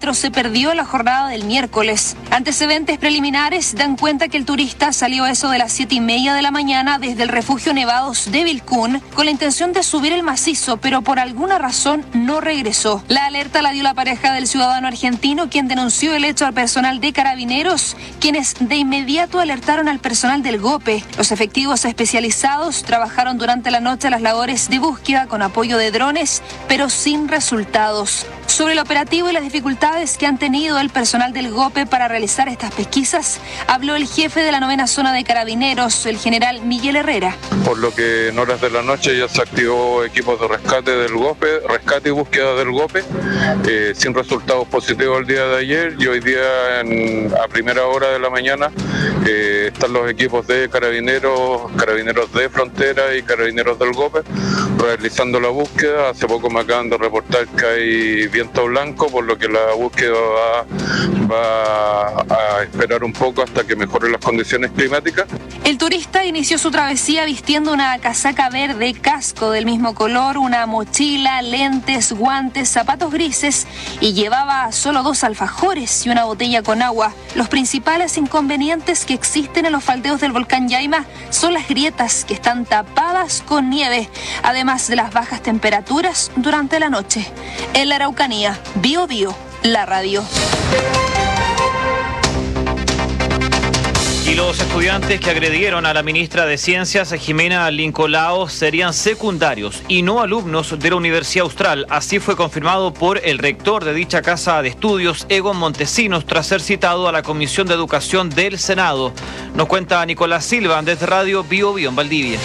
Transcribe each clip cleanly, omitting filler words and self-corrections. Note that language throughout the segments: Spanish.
rastro se perdió en la jornada del miércoles. Antecedentes preliminares dan cuenta que el turista salió a eso de las 7:30 de la mañana desde el refugio Nevados de Vilcún con la intención de subir el macizo, pero por alguna razón no regresó. La alerta la dio la pareja del ciudadano argentino, quien denunció el hecho al personal de Carabineros, quienes de inmediato alertaron al personal del GOPE. Los efectivos especializados trabajaron durante la noche las labores de búsqueda con apoyo de drones, pero sin resultados. Sobre el operativo y las dificultades que han tenido el personal del GOPE para realizar estas pesquisas, habló el jefe de la 9ª zona de Carabineros, el general Miguel Herrera. Por lo que en horas de la noche ya se activó equipos de rescate del GOPE, rescate y búsqueda del GOPE, sin resultados positivos el día de ayer, y hoy día a primera hora de la mañana están los equipos de Carabineros de Frontera y Carabineros del GOPE realizando la búsqueda. Hace poco me acaban de reportar que hay viento blanco, por lo que la búsqueda va a esperar un poco hasta que mejoren las condiciones climáticas. El turista inició su travesía vistiendo una casaca verde, casco del mismo color, una mochila, lentes, guantes, zapatos grises y llevaba solo 2 alfajores y una botella con agua. Los principales inconvenientes que existen en los faldeos del volcán Yaima son las grietas que están tapadas con nieve, además de las bajas temperaturas durante la noche. En la Araucanía, Bio Bio, la radio. Y los estudiantes que agredieron a la ministra de Ciencias, Jimena Lincolao, serían secundarios y no alumnos de la Universidad Austral. Así fue confirmado por el rector de dicha casa de estudios, Egon Montesinos, tras ser citado a la Comisión de Educación del Senado. Nos cuenta Nicolás Silva desde Radio Bio Bio en Valdivia.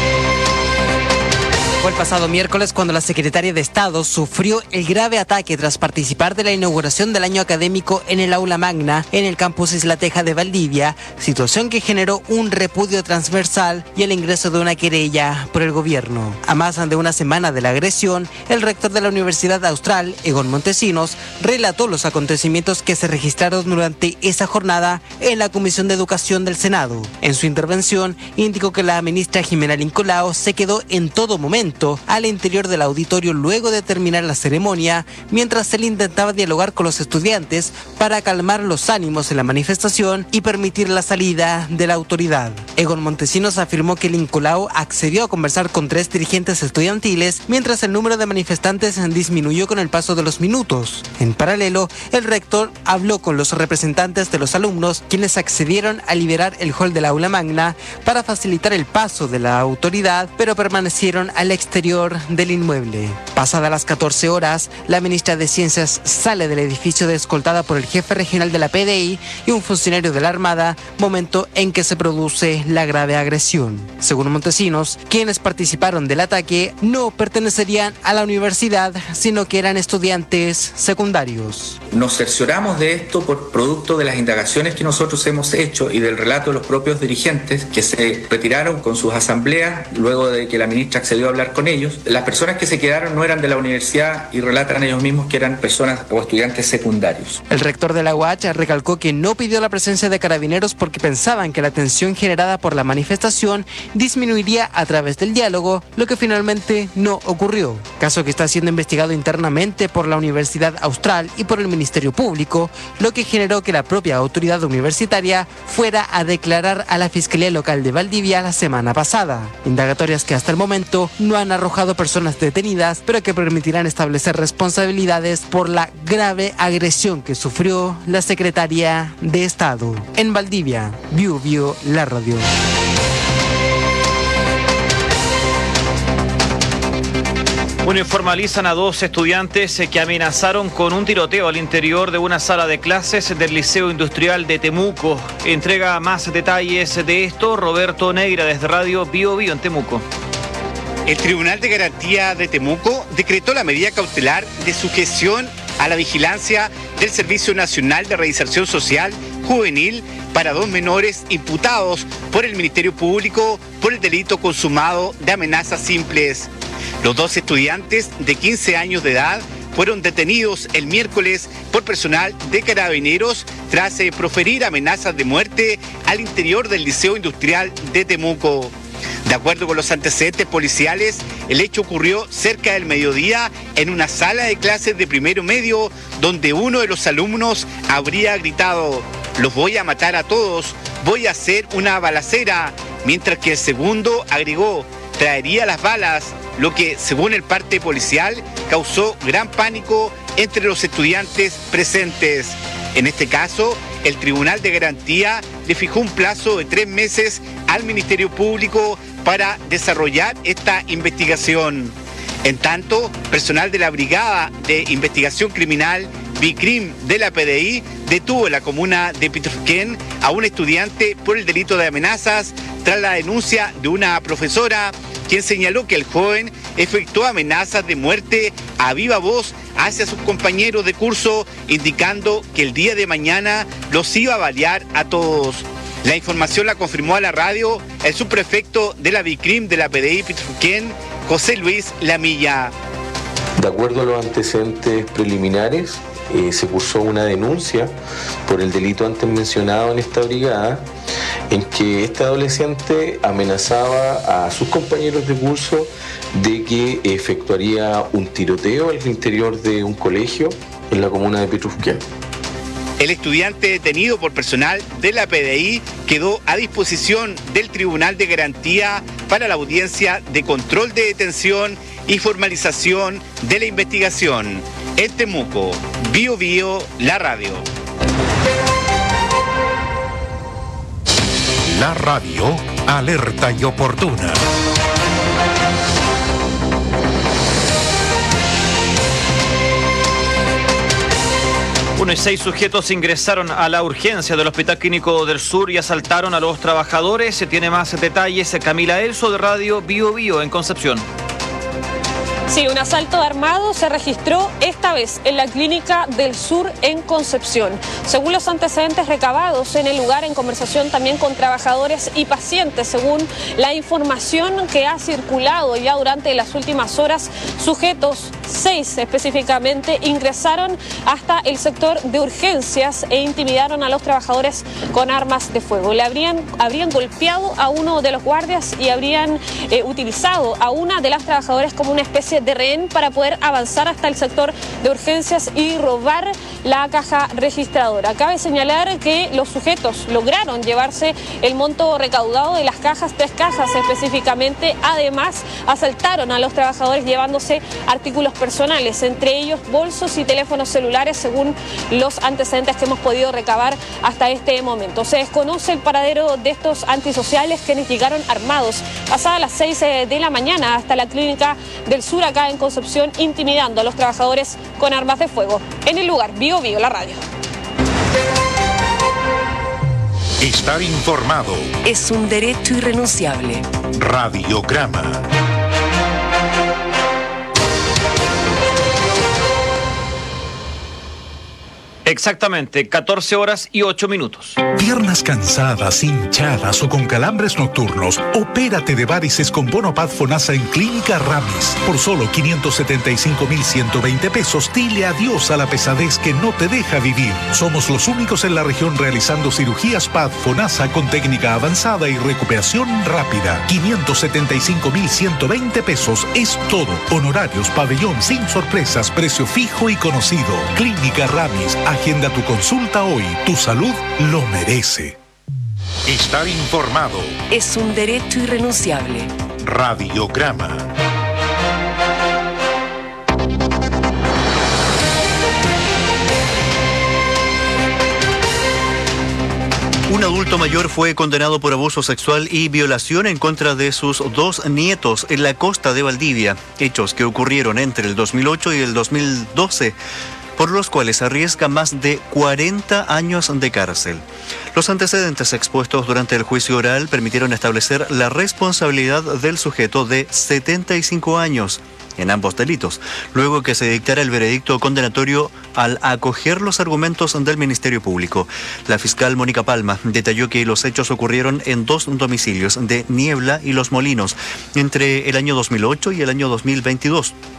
Fue el pasado miércoles cuando la secretaria de Estado sufrió el grave ataque tras participar de la inauguración del año académico en el aula magna en el campus Isla Teja de Valdivia, situación que generó un repudio transversal y el ingreso de una querella por el gobierno. A más de una semana de la agresión, el rector de la Universidad Austral, Egon Montesinos, relató los acontecimientos que se registraron durante esa jornada en la Comisión de Educación del Senado. En su intervención, indicó que la ministra Jimena Lincolao se quedó en todo momento al interior del auditorio luego de terminar la ceremonia, mientras él intentaba dialogar con los estudiantes para calmar los ánimos en la manifestación y permitir la salida de la autoridad. Egon Montesinos afirmó que Lincolao accedió a conversar con 3 dirigentes estudiantiles, mientras el número de manifestantes disminuyó con el paso de los minutos. En paralelo, el rector habló con los representantes de los alumnos, quienes accedieron a liberar el hall del aula magna para facilitar el paso de la autoridad, pero permanecieron al exterior del inmueble. Pasadas las 14 horas, la ministra de Ciencias sale del edificio escoltada por el jefe regional de la PDI y un funcionario de la Armada, momento en que se produce la grave agresión. Según Montesinos, quienes participaron del ataque no pertenecerían a la universidad, sino que eran estudiantes secundarios. Nos cercioramos de esto por producto de las indagaciones que nosotros hemos hecho y del relato de los propios dirigentes que se retiraron con sus asambleas luego de que la ministra accedió a hablar con ellos. Las personas que se quedaron no eran de la universidad y relatan ellos mismos que eran personas o estudiantes secundarios. El rector de la UH recalcó que no pidió la presencia de carabineros porque pensaban que la tensión generada por la manifestación disminuiría a través del diálogo, lo que finalmente no ocurrió. Caso que está siendo investigado internamente por la Universidad Austral y por el Ministerio Público, lo que generó que la propia autoridad universitaria fuera a declarar a la Fiscalía Local de Valdivia la semana pasada. Indagatorias que hasta el momento no han arrojado personas detenidas, pero que permitirán establecer responsabilidades por la grave agresión que sufrió la secretaria de Estado. En Valdivia, Bio Bio, la radio. Bueno, formalizan a 2 estudiantes que amenazaron con un tiroteo al interior de una sala de clases del Liceo Industrial de Temuco. Entrega más detalles de esto Roberto Neira desde Radio Bio Bio en Temuco. El Tribunal de Garantía de Temuco decretó la medida cautelar de sujeción a la vigilancia del Servicio Nacional de Reinserción Social Juvenil para 2 menores imputados por el Ministerio Público por el delito consumado de amenazas simples. Los 2 estudiantes de 15 años de edad fueron detenidos el miércoles por personal de Carabineros tras proferir amenazas de muerte al interior del Liceo Industrial de Temuco. De acuerdo con los antecedentes policiales, el hecho ocurrió cerca del mediodía en una sala de clases de primero medio, donde uno de los alumnos habría gritado: "Los voy a matar a todos, voy a hacer una balacera", mientras que el segundo agregó: "Traería las balas", lo que, según el parte policial, causó gran pánico entre los estudiantes presentes. En este caso, el Tribunal de Garantía le fijó un plazo de 3 meses al Ministerio Público para desarrollar esta investigación. En tanto, personal de la Brigada de Investigación Criminal BICRIM de la PDI detuvo en la comuna de Pitrufquén a un estudiante por el delito de amenazas tras la denuncia de una profesora, quien señaló que el joven efectuó amenazas de muerte a viva voz hacia sus compañeros de curso, indicando que el día de mañana los iba a balear a todos. La información la confirmó a la radio el subprefecto de la BICRIM de la PDI Pitrufquén, José Luis Lamilla. De acuerdo a los antecedentes preliminares, se cursó una denuncia por el delito antes mencionado en esta brigada, en que este adolescente amenazaba a sus compañeros de curso de que efectuaría un tiroteo al interior de un colegio en la comuna de Pitrufquén. El estudiante detenido por personal de la PDI quedó a disposición del Tribunal de Garantía para la audiencia de control de detención y formalización de la investigación. En Temuco, Bio Bio, la radio. La radio, alerta y oportuna. Uno y 6 sujetos ingresaron a la urgencia del Hospital Clínico del Sur y asaltaron a los trabajadores. Se tiene más detalles Camila Elso de Radio Bio Bio en Concepción. Sí, un asalto armado se registró esta vez en la Clínica del Sur en Concepción. Según los antecedentes recabados en el lugar, en conversación también con trabajadores y pacientes, según la información que ha circulado ya durante las últimas horas, sujetos, 6 específicamente, ingresaron hasta el sector de urgencias e intimidaron a los trabajadores con armas de fuego. Habrían golpeado a uno de los guardias y habrían utilizado a una de las trabajadoras como una especie de rehén para poder avanzar hasta el sector de urgencias y robar la caja registradora. Cabe señalar que los sujetos lograron llevarse el monto recaudado de las cajas, 3 cajas específicamente. Además, asaltaron a los trabajadores llevándose artículos personales, entre ellos bolsos y teléfonos celulares, según los antecedentes que hemos podido recabar hasta este momento. Se desconoce el paradero de estos antisociales, quienes llegaron armados pasadas las 6 de la mañana hasta la Clínica del Sur acá en Concepción, intimidando a los trabajadores con armas de fuego. En el lugar, Bio Bio, la radio. Estar informado es un derecho irrenunciable. Radiograma. Exactamente, 14 horas y 8 minutos. Piernas cansadas, hinchadas o con calambres nocturnos, opérate de varices con Bonopad Fonasa en Clínica Ramis. Por solo 575.120 pesos, dile adiós a la pesadez que no te deja vivir. Somos los únicos en la región realizando cirugías PAD Fonasa con técnica avanzada y recuperación rápida. 575.120 pesos es todo. Honorarios, pabellón, sin sorpresas, precio fijo y conocido. Clínica Ramis. Agenda tu consulta hoy. Tu salud lo merece. Estar informado es un derecho irrenunciable. Radiograma. Un adulto mayor fue condenado por abuso sexual y violación en contra de sus 2 nietos en la costa de Valdivia, hechos que ocurrieron entre el 2008 y el 2012. Por los cuales arriesga más de 40 años de cárcel. Los antecedentes expuestos durante el juicio oral permitieron establecer la responsabilidad del sujeto de 75 años en ambos delitos, luego que se dictara el veredicto condenatorio al acoger los argumentos del Ministerio Público. La fiscal Mónica Palma detalló que los hechos ocurrieron en 2 domicilios de Niebla y Los Molinos entre el año 2008 y el año 2022.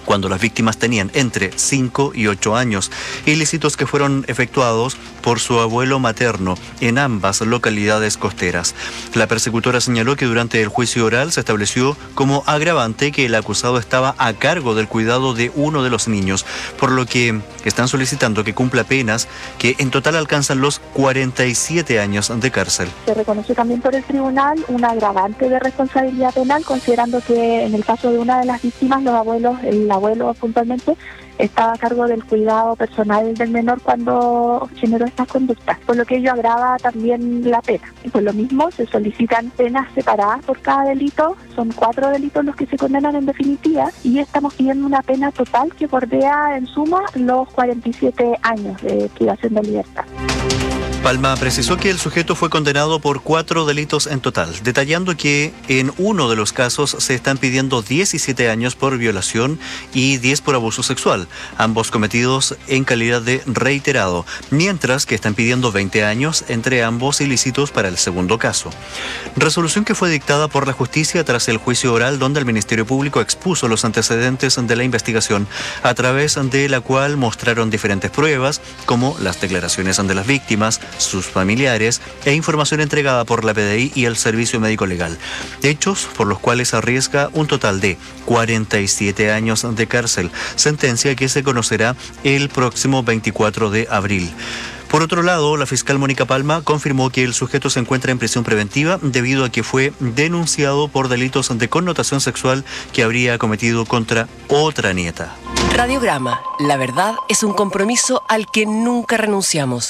cuando las víctimas tenían entre 5 y 8 años, ilícitos que fueron efectuados por su abuelo materno en ambas localidades costeras. La persecutora señaló que durante el juicio oral se estableció como agravante que el acusado estaba a cargo del cuidado de uno de los niños, por lo que están solicitando que cumpla penas que en total alcanzan los 47 años de cárcel. Se reconoció también por el tribunal un agravante de responsabilidad penal, considerando que en el caso de una de las víctimas, el abuelo puntualmente, estaba a cargo del cuidado personal del menor cuando generó estas conductas, por lo que ello agrava también la pena. Y por lo mismo se solicitan penas separadas por cada delito, son 4 delitos los que se condenan en definitiva, y estamos pidiendo una pena total que bordea en suma los 47 años de privación de libertad. Palma precisó que el sujeto fue condenado por 4 delitos en total, detallando que en uno de los casos se están pidiendo 17 años por violación y 10 por abuso sexual, ambos cometidos en calidad de reiterado, mientras que están pidiendo 20 años entre ambos ilícitos para el segundo caso. Resolución que fue dictada por la justicia tras el juicio oral, donde el Ministerio Público expuso los antecedentes de la investigación, a través de la cual mostraron diferentes pruebas, como las declaraciones de las víctimas, sus familiares e información entregada por la PDI y el Servicio Médico Legal. Hechos por los cuales arriesga un total de 47 años de cárcel, sentencia que se conocerá el próximo 24 de abril. Por otro lado, la fiscal Mónica Palma confirmó que el sujeto se encuentra en prisión preventiva debido a que fue denunciado por delitos de connotación sexual que habría cometido contra otra nieta. Radiograma. La verdad es un compromiso al que nunca renunciamos.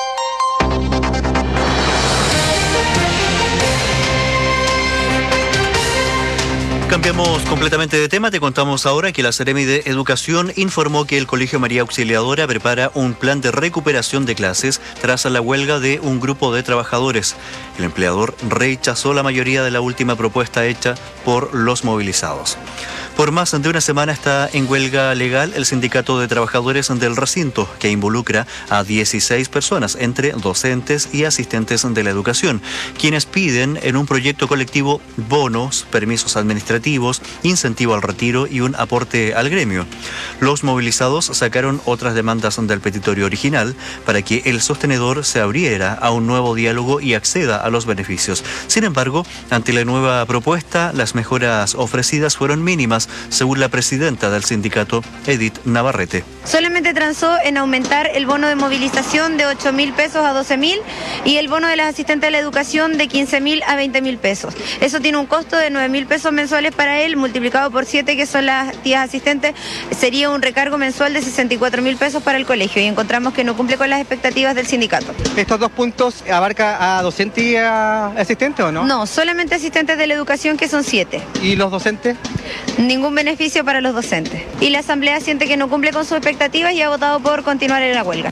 Cambiamos completamente de tema. Te contamos ahora que la Seremi de Educación informó que el Colegio María Auxiliadora prepara un plan de recuperación de clases tras la huelga de un grupo de trabajadores. El empleador rechazó la mayoría de la última propuesta hecha por los movilizados. Por más de una semana está en huelga legal el Sindicato de Trabajadores del Recinto, que involucra a 16 personas, entre docentes y asistentes de la educación, quienes piden en un proyecto colectivo bonos, permisos administrativos, incentivo al retiro y un aporte al gremio. Los movilizados sacaron otras demandas del petitorio original para que el sostenedor se abriera a un nuevo diálogo y acceda a los beneficios. Sin embargo, ante la nueva propuesta, las mejoras ofrecidas fueron mínimas, según la presidenta del sindicato, Edith Navarrete. Solamente transó en aumentar el bono de movilización de 8.000 pesos a 12.000 y el bono de las asistentes de la educación de 15.000 a 20.000 pesos. Eso tiene un costo de 9.000 pesos mensuales para él, multiplicado por 7, que son las tías asistentes, sería un recargo mensual de 64.000 pesos para el colegio, y encontramos que no cumple con las expectativas del sindicato. ¿Estos 2 puntos abarca a docente y a asistente o no? No, solamente asistentes de la educación, que son 7. ¿Y los docentes? Ningún beneficio para los docentes. Y la asamblea siente que no cumple con sus expectativas y ha votado por continuar en la huelga.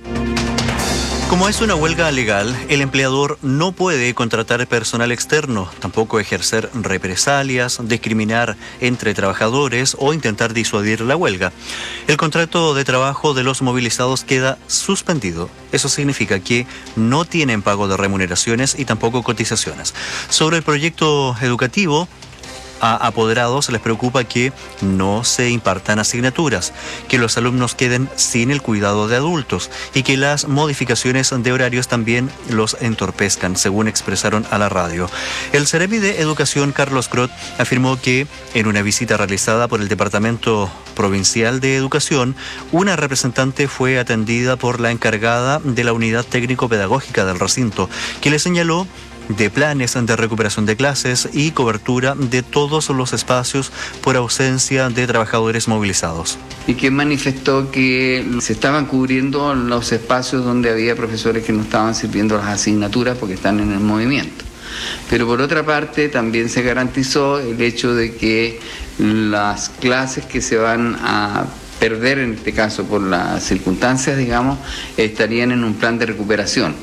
Como es una huelga legal, el empleador no puede contratar personal externo, tampoco ejercer represalias, discriminar entre trabajadores o intentar disuadir la huelga. El contrato de trabajo de los movilizados queda suspendido. Eso significa que no tienen pago de remuneraciones y tampoco cotizaciones. Sobre el proyecto educativo, a apoderados les preocupa que no se impartan asignaturas, que los alumnos queden sin el cuidado de adultos y que las modificaciones de horarios también los entorpezcan, según expresaron a la radio. El Seremi de Educación, Carlos Crot, afirmó que en una visita realizada por el Departamento Provincial de Educación, una representante fue atendida por la encargada de la Unidad Técnico-Pedagógica del recinto, que le señaló de planes de recuperación de clases y cobertura de todos los espacios por ausencia de trabajadores movilizados. Y que manifestó que se estaban cubriendo los espacios donde había profesores que no estaban sirviendo las asignaturas porque están en el movimiento. Pero por otra parte también se garantizó el hecho de que las clases que se van a perder, en este caso por las circunstancias, digamos, estarían en un plan de recuperación.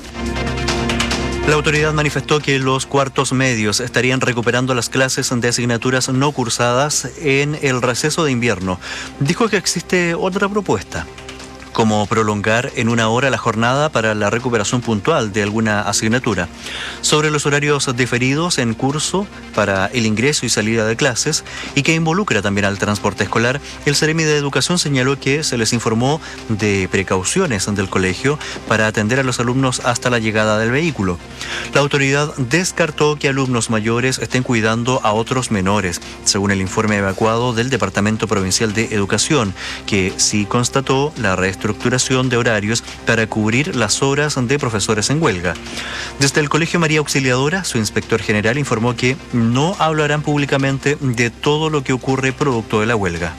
La autoridad manifestó que los cuartos medios estarían recuperando las clases de asignaturas no cursadas en el receso de invierno. Dijo que existe otra propuesta, como prolongar en 1 hora la jornada para la recuperación puntual de alguna asignatura. Sobre los horarios diferidos en curso para el ingreso y salida de clases y que involucra también al transporte escolar, el Seremi de Educación señaló que se les informó de precauciones del colegio para atender a los alumnos hasta la llegada del vehículo. La autoridad descartó que alumnos mayores estén cuidando a otros menores, según el informe evacuado del Departamento Provincial de Educación, que sí constató la reestructuración de horarios para cubrir las horas de profesores en huelga. Desde el Colegio María Auxiliadora, su inspector general informó que no hablarán públicamente de todo lo que ocurre producto de la huelga.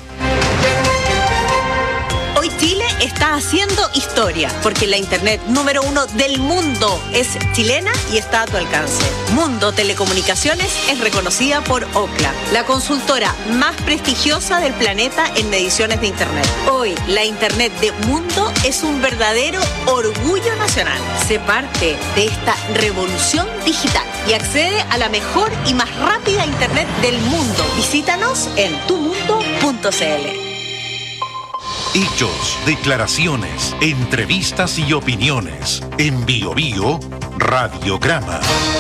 Hoy Chile está haciendo historia porque la internet número 1 del mundo es chilena y está a tu alcance. Mundo Telecomunicaciones es reconocida por Ookla, la consultora más prestigiosa del planeta en mediciones de internet. Hoy la internet de Mundo es un verdadero orgullo nacional. Sé parte de esta revolución digital y accede a la mejor y más rápida internet del mundo. Visítanos en tumundo.cl. Hechos, declaraciones, entrevistas y opiniones. En Bio Bio, Radiograma.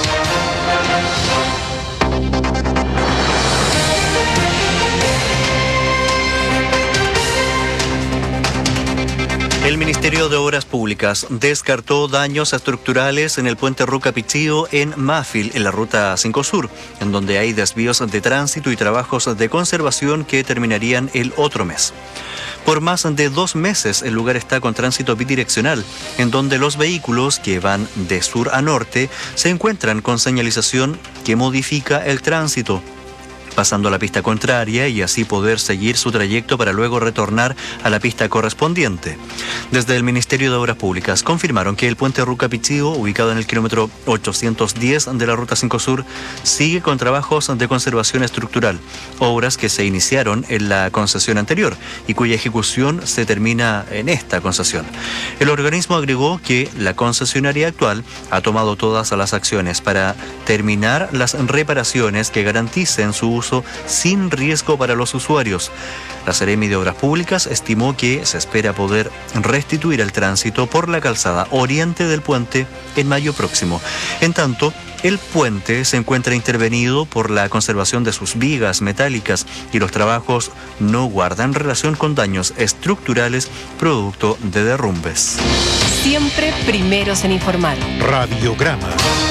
El Ministerio de Obras Públicas descartó daños estructurales en el puente Ruca Pichillo en Mafil, en la ruta 5 Sur, en donde hay desvíos de tránsito y trabajos de conservación que terminarían el otro mes. Por más de 2 meses el lugar está con tránsito bidireccional, en donde los vehículos que van de sur a norte se encuentran con señalización que modifica el tránsito, pasando a la pista contraria y así poder seguir su trayecto para luego retornar a la pista correspondiente. Desde el Ministerio de Obras Públicas confirmaron que el puente Ruca Pichillo, ubicado en el kilómetro 810 de la Ruta 5 Sur, sigue con trabajos de conservación estructural, obras que se iniciaron en la concesión anterior y cuya ejecución se termina en esta concesión. El organismo agregó que la concesionaria actual ha tomado todas las acciones para terminar las reparaciones que garanticen su uso sin riesgo para los usuarios. La Seremi de Obras Públicas estimó que se espera poder restituir el tránsito por la calzada oriente del puente en mayo próximo. En tanto, el puente se encuentra intervenido por la conservación de sus vigas metálicas y los trabajos no guardan relación con daños estructurales producto de derrumbes. Siempre primeros en informar. Radiograma.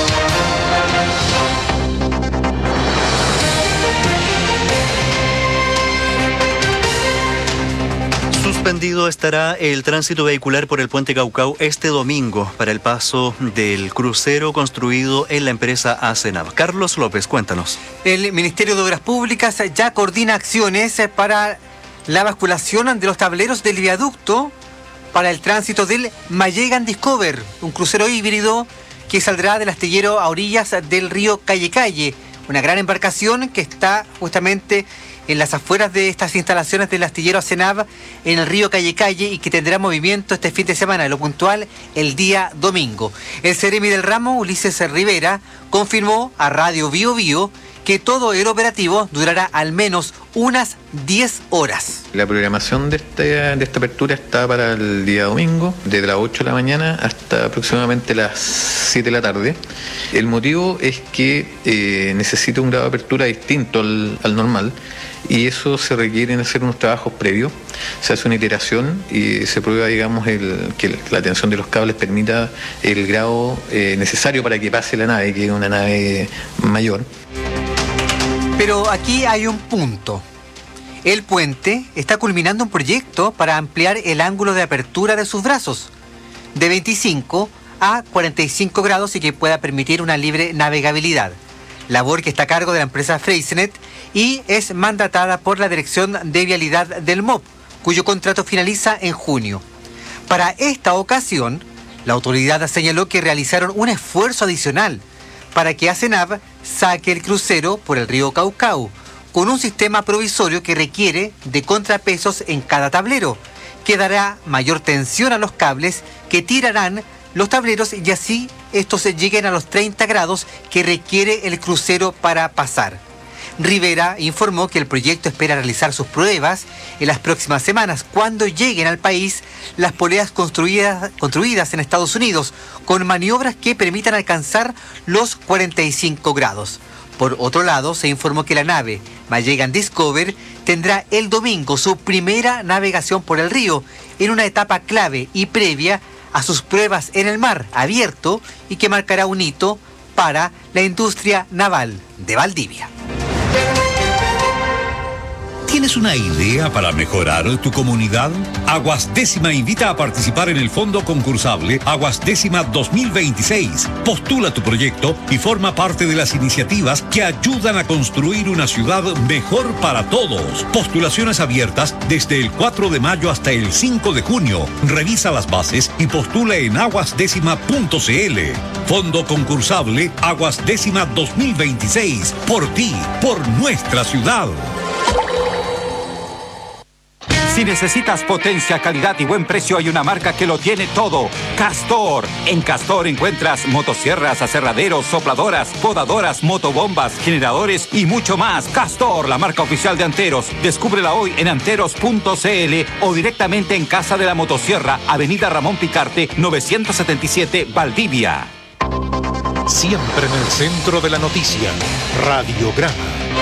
Suspendido estará el tránsito vehicular por el puente Caucao este domingo para el paso del crucero construido en la empresa ACENAV. Carlos López, cuéntanos. El Ministerio de Obras Públicas ya coordina acciones para la basculación de los tableros del viaducto para el tránsito del Mayegan Discover, un crucero híbrido que saldrá del astillero a orillas del río Calle Calle, una gran embarcación que está justamente en las afueras de estas instalaciones del astillero ACENAV en el río Calle Calle y que tendrá movimiento este fin de semana, lo puntual el día domingo. El Seremi del ramo, Ulises Rivera, confirmó a Radio Bio Bio que todo el operativo durará al menos unas 10 horas. La programación de esta apertura está para el día domingo, desde las 8 de la mañana hasta aproximadamente las 7 de la tarde. El motivo es que necesita un grado de apertura distinto al normal, y eso se requiere hacer unos trabajos previos. Se hace una iteración y se prueba, digamos, que la tensión de los cables permita el grado necesario para que pase la nave, que es una nave mayor. Pero aquí hay un punto. El puente está culminando un proyecto para ampliar el ángulo de apertura de sus brazos de 25 a 45 grados y que pueda permitir una libre navegabilidad. Labor que está a cargo de la empresa Freysenet y es mandatada por la Dirección de Vialidad del MOP, cuyo contrato finaliza en junio. Para esta ocasión, la autoridad señaló que realizaron un esfuerzo adicional para que ACENAV saque el crucero por el río Caucao, con un sistema provisorio que requiere de contrapesos en cada tablero, que dará mayor tensión a los cables que tirarán los tableros y así estos lleguen a los 30 grados que requiere el crucero para pasar. Rivera informó que el proyecto espera realizar sus pruebas en las próximas semanas, cuando lleguen al país las poleas construidas en Estados Unidos, con maniobras que permitan alcanzar los 45 grados. Por otro lado, se informó que la nave Magellan Discover tendrá el domingo su primera navegación por el río, en una etapa clave y previa a sus pruebas en el mar abierto, y que marcará un hito para la industria naval de Valdivia. ¿Tienes una idea para mejorar tu comunidad? Aguas Décima invita a participar en el fondo concursable Aguas Décima 2026. Postula tu proyecto y forma parte de las iniciativas que ayudan a construir una ciudad mejor para todos. Postulaciones abiertas desde el 4 de mayo hasta el 5 de junio. Revisa las bases y postula en aguasdécima.cl. Fondo concursable Aguas Décima 2026. Por ti, por nuestra ciudad. Si necesitas potencia, calidad y buen precio, hay una marca que lo tiene todo. Castor. En Castor encuentras motosierras, aserraderos, sopladoras, podadoras, motobombas, generadores y mucho más. Castor, la marca oficial de Anteros. Descúbrela hoy en anteros.cl o directamente en Casa de la Motosierra, Avenida Ramón Picarte, 977, Valdivia. Siempre en el centro de la noticia. Radiograma.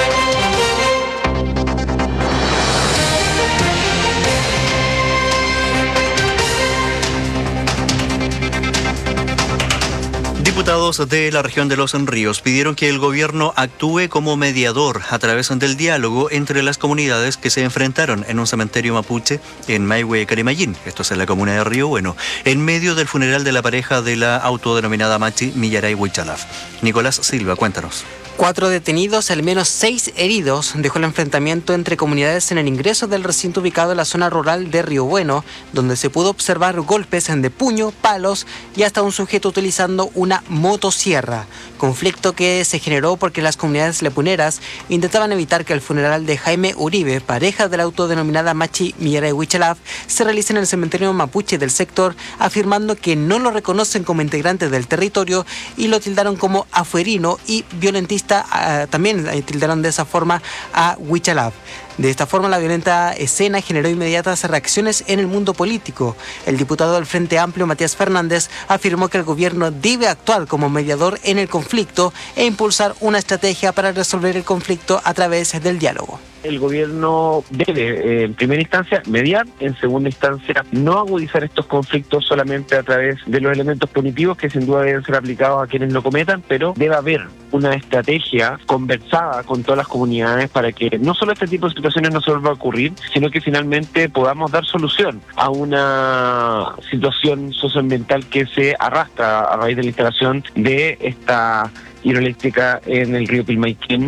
Diputados de la región de Los Ríos pidieron que el gobierno actúe como mediador a través del diálogo entre las comunidades que se enfrentaron en un cementerio mapuche en Maihue, Carimayín, esto es en la comuna de Río Bueno, en medio del funeral de la pareja de la autodenominada Machi Millaray Huichalaf. Nicolás Silva, cuéntanos. 4 detenidos, al menos 6 heridos, dejó el enfrentamiento entre comunidades en el ingreso del recinto ubicado en la zona rural de Río Bueno, donde se pudo observar golpes de puño, palos y hasta un sujeto utilizando una motosierra. Conflicto que se generó porque las comunidades lepuneras intentaban evitar que el funeral de Jaime Uribe, pareja de la autodenominada Machi Millaray Huichalaf, se realice en el cementerio mapuche del sector, afirmando que no lo reconocen como integrante del territorio y lo tildaron como afuerino y violentista. También tildaron de esa forma a Huichalaf. De esta forma, la violenta escena generó inmediatas reacciones en el mundo político. El diputado del Frente Amplio, Matías Fernández, afirmó que el gobierno debe actuar como mediador en el conflicto e impulsar una estrategia para resolver el conflicto a través del diálogo. El gobierno debe, en primera instancia, mediar, en segunda instancia, no agudizar estos conflictos solamente a través de los elementos punitivos que sin duda deben ser aplicados a quienes lo cometan, pero debe haber una estrategia conversada con todas las comunidades para que no solo este tipo de situaciones no se vuelva a ocurrir, sino que finalmente podamos dar solución a una situación socioambiental que se arrastra a raíz de la instalación de esta hidroeléctrica en el río Pilmaiquén.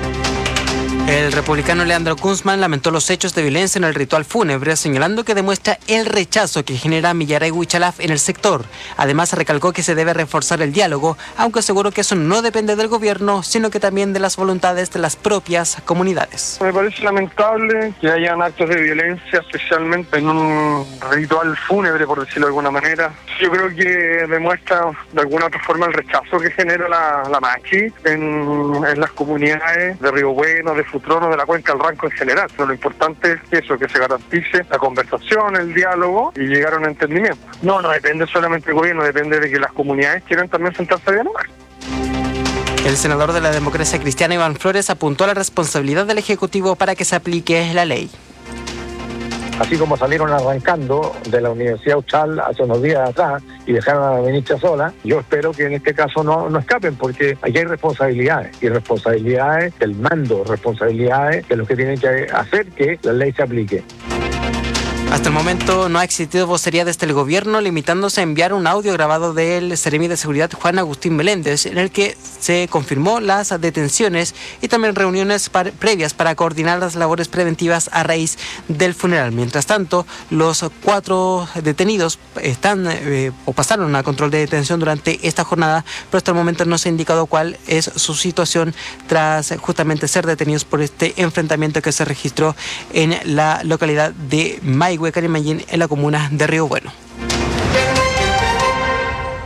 El republicano Leandro Kunzman lamentó los hechos de violencia en el ritual fúnebre, señalando que demuestra el rechazo que genera Millaray Huichalaf en el sector. Además, recalcó que se debe reforzar el diálogo, aunque aseguró que eso no depende del gobierno, sino que también de las voluntades de las propias comunidades. Me parece lamentable que hayan actos de violencia, especialmente en un ritual fúnebre, por decirlo de alguna manera. Yo creo que demuestra de alguna otra forma el rechazo que genera la Machi en las comunidades de Río Bueno, de Futrono, de la Cuenca del Ranco en general. Pero lo importante es eso, que se garantice la conversación, el diálogo y llegar a un entendimiento. No depende solamente del gobierno, depende de que las comunidades quieran también sentarse a dialogar. El senador de la Democracia Cristiana, Iván Flores, apuntó a la responsabilidad del Ejecutivo para que se aplique la ley. Así como salieron arrancando de la Universidad Austral hace unos días atrás y dejaron a la ministra sola, yo espero que en este caso no escapen, porque aquí hay responsabilidades, y responsabilidades del mando, responsabilidades de los que tienen que hacer que la ley se aplique. Hasta el momento no ha existido vocería desde el gobierno, limitándose a enviar un audio grabado del Seremi de Seguridad Juan Agustín Meléndez, en el que se confirmó las detenciones y también reuniones previas para coordinar las labores preventivas a raíz del funeral. Mientras tanto, los 4 detenidos pasaron a control de detención durante esta jornada, pero hasta el momento no se ha indicado cuál es su situación tras justamente ser detenidos por este enfrentamiento que se registró en la localidad de Maihue, Carimayín, en la comuna de Río Bueno.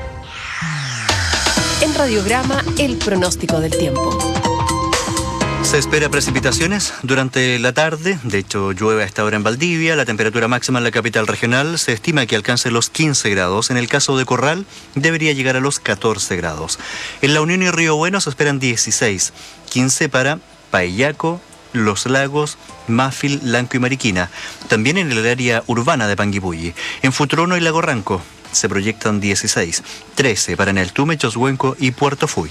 En Radiograma, el pronóstico del tiempo. Se espera precipitaciones durante la tarde, de hecho llueve a esta hora en Valdivia. La temperatura máxima en la capital regional se estima que alcance los 15 grados. En el caso de Corral debería llegar a los 14 grados. En La Unión y Río Bueno se esperan 16, 15 para Paellaco, Los Lagos, Mafil, Lanco y Mariquina. También en el área urbana de Panguipulli. En Futrono y Lago Ranco se proyectan 16, 13 para Neltume, Choshuenco y Puerto Fuy.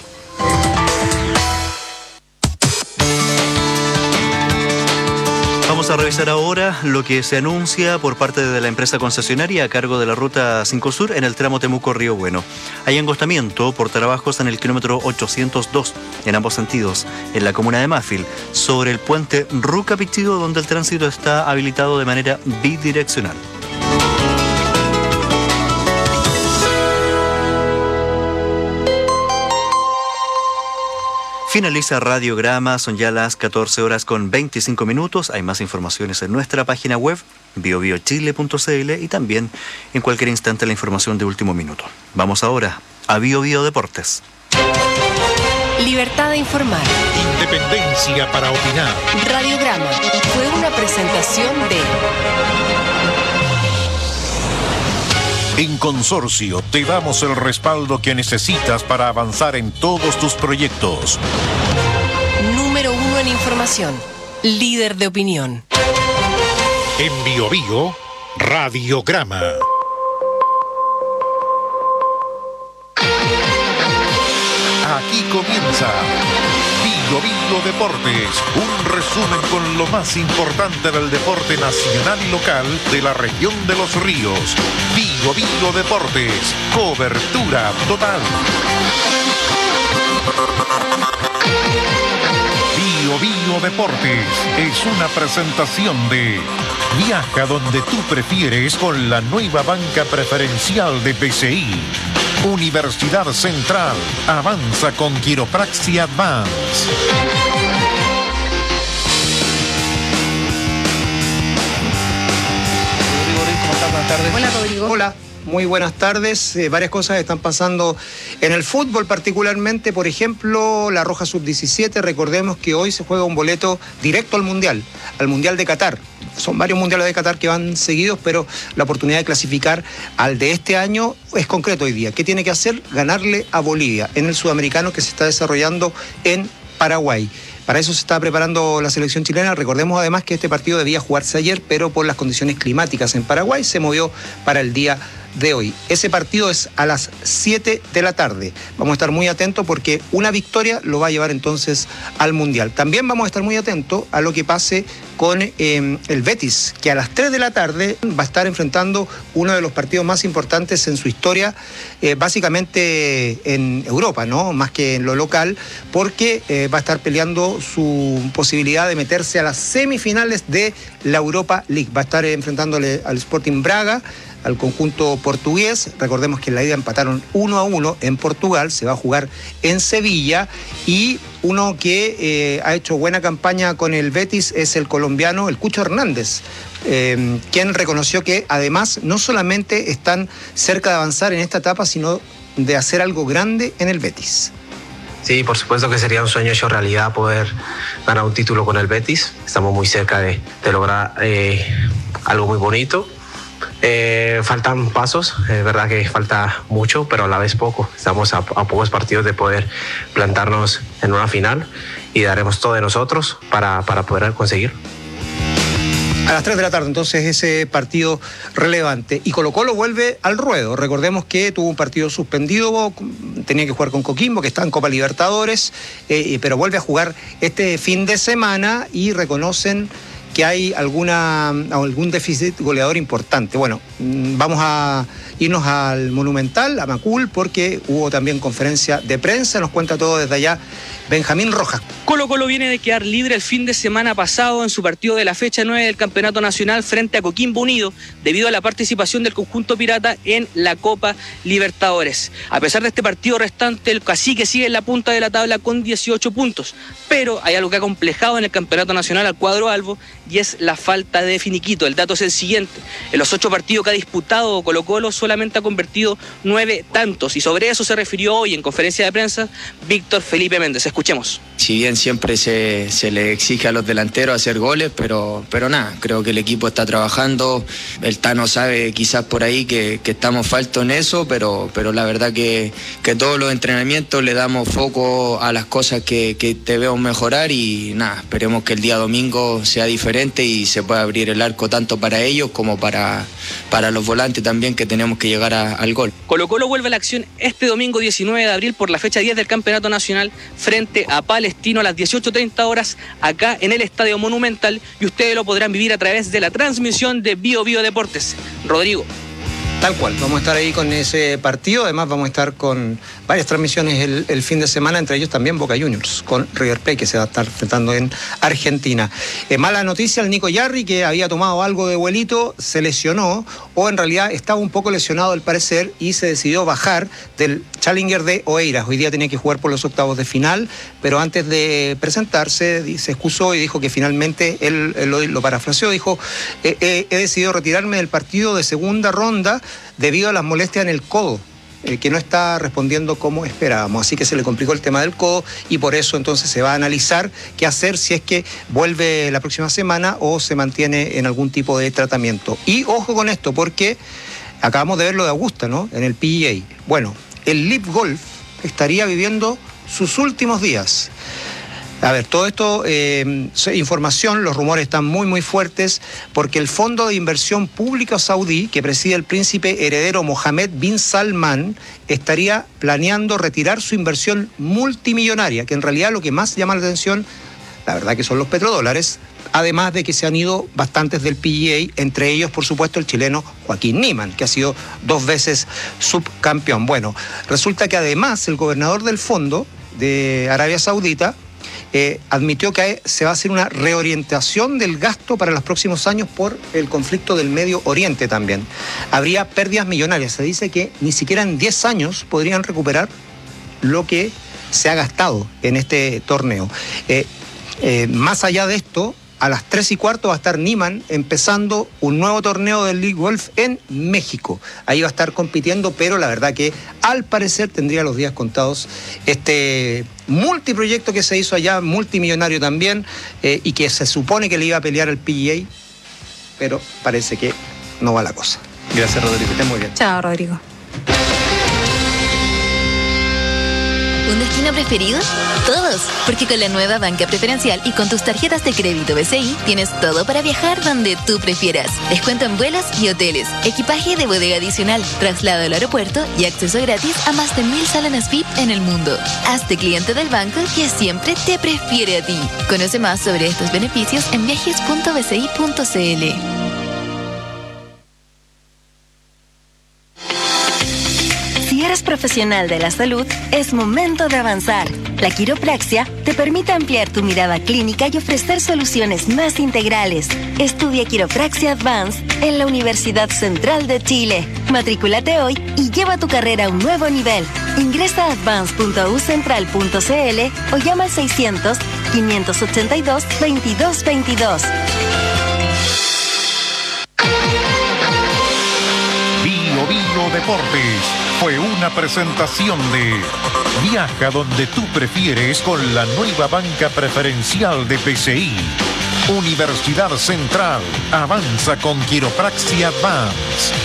Vamos a revisar ahora lo que se anuncia por parte de la empresa concesionaria a cargo de la Ruta 5 Sur en el tramo Temuco-Río Bueno. Hay angostamiento por trabajos en el kilómetro 802 en ambos sentidos, en la comuna de Mafil, sobre el puente Ruca Pichido, donde el tránsito está habilitado de manera bidireccional. Finaliza Radiograma, son ya las 14 horas con 25 minutos. Hay más informaciones en nuestra página web, biobiochile.cl, y también en cualquier instante la información de último minuto. Vamos ahora a Bio Deportes. Libertad de informar. Independencia para opinar. Radiograma fue una presentación de... En Consorcio te damos el respaldo que necesitas para avanzar en todos tus proyectos. Número 1 en información. Líder de opinión. En Bio Radiograma. Aquí comienza Bio Deportes, un resumen con lo más importante del deporte nacional y local de la región de Los Ríos. Bio Deportes, cobertura total. Bio Deportes es una presentación de Viaja donde tú prefieres con la nueva banca preferencial de BCI. Universidad Central avanza con Quiropraxia Advance. Buenas tardes. Hola, Rodrigo. Hola. Muy buenas tardes. Varias cosas están pasando en el fútbol, particularmente, por ejemplo, la Roja Sub-17. Recordemos que hoy se juega un boleto directo al Mundial de Qatar. Son varios mundiales de Qatar que van seguidos, pero la oportunidad de clasificar al de este año es concreto hoy día. ¿Qué tiene que hacer? Ganarle a Bolivia en el sudamericano que se está desarrollando en Paraguay. Para eso se está preparando la selección chilena. Recordemos además que este partido debía jugarse ayer, pero por las condiciones climáticas en Paraguay se movió para el día de hoy. Ese partido es a las 7 de la tarde. Vamos a estar muy atentos porque una victoria lo va a llevar entonces al Mundial. También vamos a estar muy atentos a lo que pase con el Betis, que a las 3 de la tarde va a estar enfrentando uno de los partidos más importantes en su historia, básicamente en Europa, ¿no? Más que en lo local, porque va a estar peleando su posibilidad de meterse a las semifinales de la Europa League. Va a estar enfrentándole al Sporting Braga, al conjunto portugués. Recordemos que en la ida empataron 1-1 en Portugal, se va a jugar en Sevilla, y uno que ha hecho buena campaña con el Betis es el colombiano, el Cucho Hernández, quien reconoció que además no solamente están cerca de avanzar en esta etapa, sino de hacer algo grande en el Betis. Sí, por supuesto que sería un sueño hecho realidad poder ganar un título con el Betis. Estamos muy cerca de lograr algo muy bonito. Faltan pasos, es verdad que falta mucho, pero a la vez poco. Estamos a pocos partidos de poder plantarnos en una final y daremos todo de nosotros para poder conseguir. A las 3 de la tarde, entonces, ese partido relevante. Y Colo-Colo vuelve al ruedo. Recordemos que tuvo un partido suspendido, tenía que jugar con Coquimbo, que está en Copa Libertadores, pero vuelve a jugar este fin de semana y reconocen que hay algún déficit goleador importante. Bueno, vamos a irnos al Monumental, a Macul, porque hubo también conferencia de prensa. Nos cuenta todo desde allá Benjamín Rojas. Colo-Colo viene de quedar libre el fin de semana pasado en su partido de la fecha 9 del Campeonato Nacional frente a Coquimbo Unido, debido a la participación del conjunto pirata en la Copa Libertadores. A pesar de este partido restante, el Cacique sigue en la punta de la tabla con 18 puntos, pero hay algo que ha complejado en el Campeonato Nacional al cuadro albo, y es la falta de finiquito. El dato es el siguiente: en los 8 partidos que ha ha disputado Colo-Colo solamente ha convertido 9 tantos, y sobre eso se refirió hoy en conferencia de prensa Víctor Felipe Méndez. Escuchemos. Si bien siempre se le exige a los delanteros hacer goles, pero nada, creo que el equipo está trabajando. El Tano sabe quizás por ahí que estamos faltos en eso, pero la verdad que todos los entrenamientos le damos foco a las cosas que debemos mejorar, y nada, esperemos que el día domingo sea diferente y se pueda abrir el arco tanto para ellos como para los volantes también, que tenemos que llegar al gol. Colo-Colo vuelve a la acción este domingo 19 de abril por la fecha 10 del Campeonato Nacional frente a Palestino a las 18:30 horas acá en el Estadio Monumental, y ustedes lo podrán vivir a través de la transmisión de Bio Deportes. Rodrigo. Tal cual, vamos a estar ahí con ese partido. Además vamos a estar con varias transmisiones el fin de semana, entre ellos también Boca Juniors con River Plate, que se va a estar enfrentando en Argentina. Mala noticia, el Nico Yarri, que había tomado algo de vuelito, se lesionó, o en realidad estaba un poco lesionado al parecer, y se decidió bajar del Challenger de Oeiras. Hoy día tenía que jugar por los octavos de final, pero antes de presentarse se excusó y dijo que finalmente, él lo parafraseó, dijo: he decidido retirarme del partido de segunda ronda debido a las molestias en el codo, que no está respondiendo como esperábamos. Así que se le complicó el tema del codo, y por eso entonces se va a analizar qué hacer, si es que vuelve la próxima semana o se mantiene en algún tipo de tratamiento. Y ojo con esto, porque acabamos de ver lo de Augusta, ¿no?, en el PGA. Bueno, el LIV Golf estaría viviendo sus últimos días. A ver, todo esto, información, los rumores están muy, muy fuertes, porque el Fondo de Inversión Pública Saudí, que preside el príncipe heredero Mohammed bin Salman, estaría planeando retirar su inversión multimillonaria, que en realidad lo que más llama la atención, la verdad, que son los petrodólares, además de que se han ido bastantes del PGA, entre ellos, por supuesto, el chileno Joaquín Niemann, que ha sido 2 veces subcampeón. Bueno, resulta que además el gobernador del fondo de Arabia Saudita admitió que se va a hacer una reorientación del gasto para los próximos años por el conflicto del Medio Oriente también. Habría pérdidas millonarias. Se dice que ni siquiera en 10 años podrían recuperar lo que se ha gastado en este torneo. Más allá de esto, a las 3:15 va a estar Niemann empezando un nuevo torneo del League Golf en México. Ahí va a estar compitiendo, pero la verdad que al parecer tendría los días contados este multiproyecto que se hizo allá, multimillonario también, y que se supone que le iba a pelear al PGA, pero parece que no va la cosa. Gracias, Rodrigo. Que esté muy bien. Chao, Rodrigo. ¿Un destino preferido? Todos, porque con la nueva banca preferencial y con tus tarjetas de crédito BCI tienes todo para viajar donde tú prefieras. Descuento en vuelos y hoteles, equipaje de bodega adicional, traslado al aeropuerto y acceso gratis a más de 1000 salones VIP en el mundo. Hazte cliente del banco que siempre te prefiere a ti. Conoce más sobre estos beneficios en viajes.bci.cl. Si eres profesional de la salud, es momento de avanzar. La quiropraxia te permite ampliar tu mirada clínica y ofrecer soluciones más integrales. Estudia Quiropraxia Advance en la Universidad Central de Chile. Matrículate hoy y lleva tu carrera a un nuevo nivel. Ingresa a advance.ucentral.cl o llama al 600-582-2222. Bio Deportes fue una presentación de Viaja donde tú prefieres con la nueva banca preferencial de BCI. Universidad Central avanza con Quiropraxia Advance.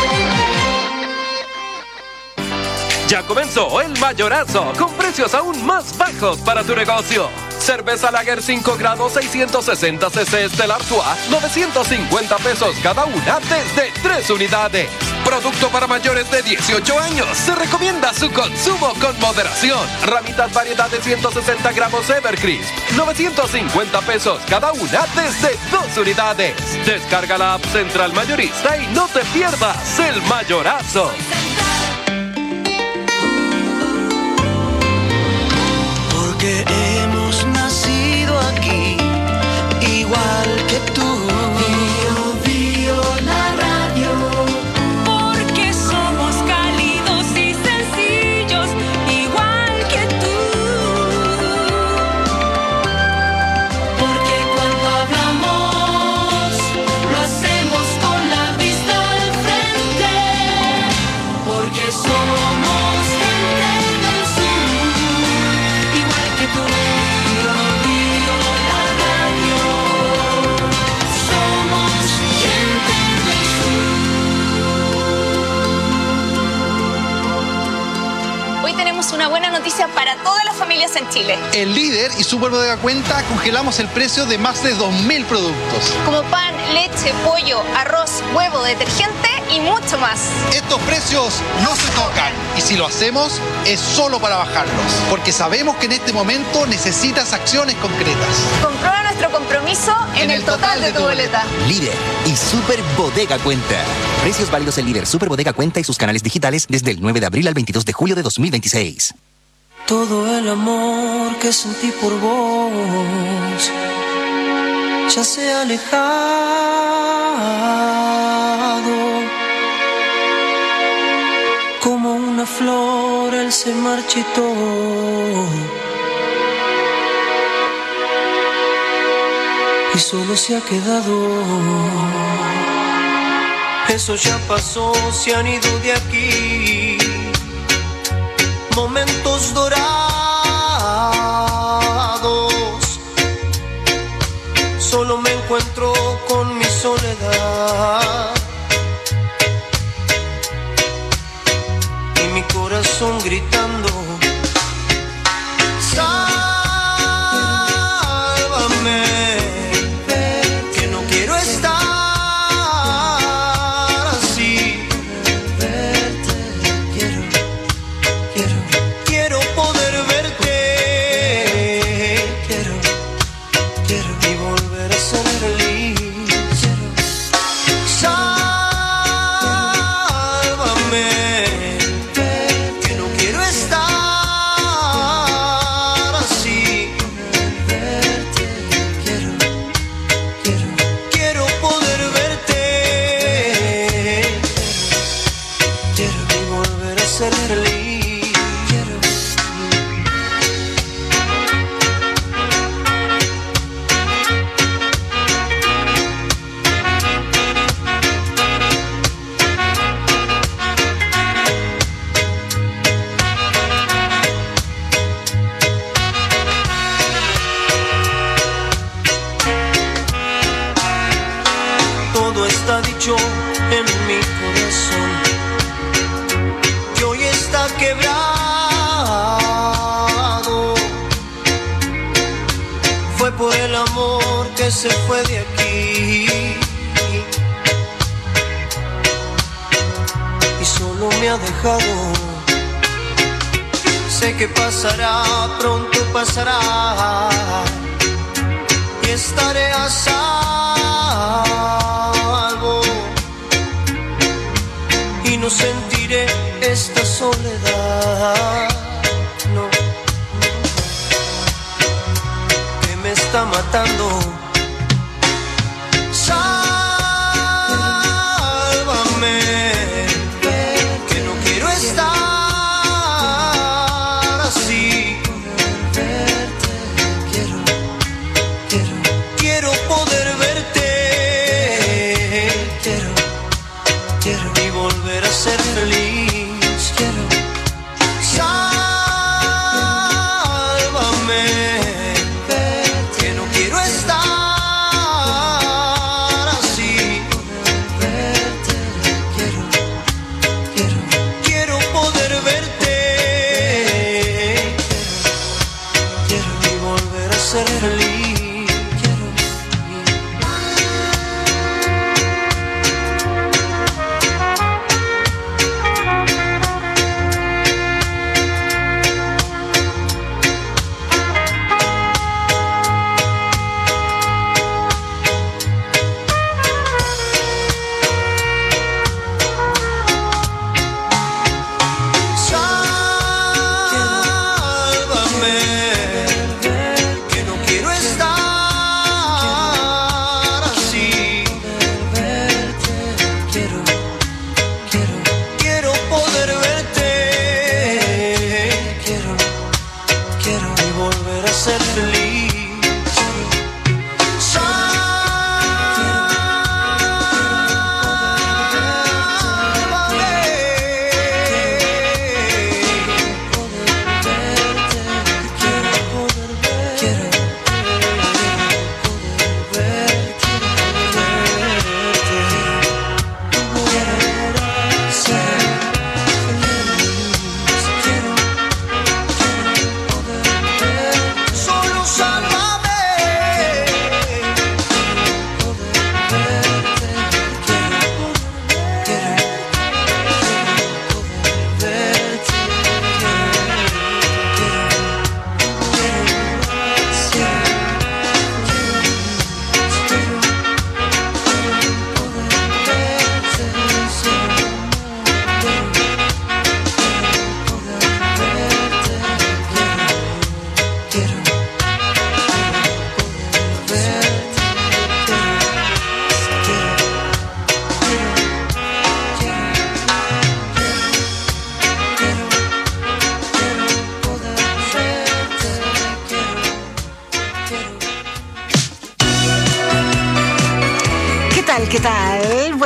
Ya comenzó el Mayorazo, con precios aún más bajos para tu negocio. Cerveza Lager 5 grados 660 cc Stella Artois, 950 pesos cada una desde 3 unidades. Producto para mayores de 18 años. Se recomienda su consumo con moderación. Ramitas variedad de 160 gramos Evercrisp, 950 pesos cada una desde 2 unidades. Descarga la app Central Mayorista y no te pierdas el Mayorazo. Porque hemos nacido aquí, igual que tú. Bio, la radio. Porque somos cálidos y sencillos, igual que tú. Porque cuando hablamos, lo hacemos con la vista al frente. Somos gente del sur, igual que tú. Río la radio. Somos gente del sur. Hoy tenemos una buena noticia para todas las familias en Chile. En Líder y Superbodega Cuenta congelamos el precio de más de 2.000 productos. Como pan, leche, pollo, arroz, huevo, detergente y mucho más. Estos precios no se tocan y si lo hacemos es solo para bajarlos, porque sabemos que en este momento necesitas acciones concretas. Comprueba nuestro compromiso en el total de tu boleta. Líder y Superbodega Cuenta. Precios válidos en Líder, Superbodega Cuenta y sus canales digitales desde el 9 de abril al 22 de julio de 2026. Todo el amor que sentí por vos ya se ha alejado. Como una flor él se marchitó. Y solo se ha quedado. Eso ya pasó, se han ido de aquí. Momentos dorados. Solo me encuentro con mi soledad. Y mi corazón gritando: sálvame, que no quiero estar así. Quiero poder verte, quiero y volver a ser feliz. Sálvame, que no quiero estar así. Quiero poder verte, quiero y volver a ser feliz. Todo está dicho en mi corazón, que hoy está quebrado. Fue por el amor que se fue de aquí. Y solo me ha dejado. Sé que pasará, pronto pasará. Y estaré a salvo. Y no sentiré esta soledad, no, que me está matando. Sálvame, que no quiero estar así. Quiero poder verte, quiero y volver a ser feliz. Sálvame, que no quiero estar